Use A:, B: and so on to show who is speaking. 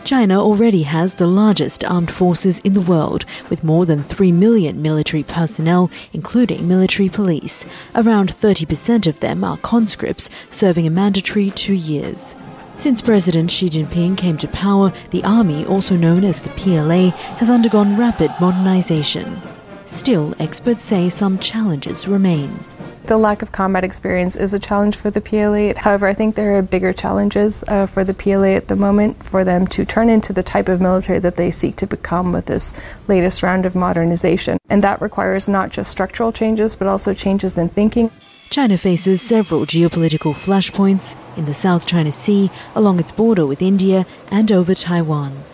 A: China already has the largest armed forces in the world, with more than 3 million military personnel, including military police. Around 30% of them are conscripts, serving a mandatory 2 years. Since President Xi Jinping came to power, the army, also known as the PLA, has undergone rapid modernization. Still, experts say some challenges remain.
B: The lack of combat experience is a challenge for the PLA. However, I think there are bigger challenges for the PLA at the moment for them to turn into the type of military that they seek to become with this latest round of modernization. And that requires not just structural changes, but also changes in thinking.
A: China faces several geopolitical flashpoints in the South China Sea, along its border with India, and over Taiwan.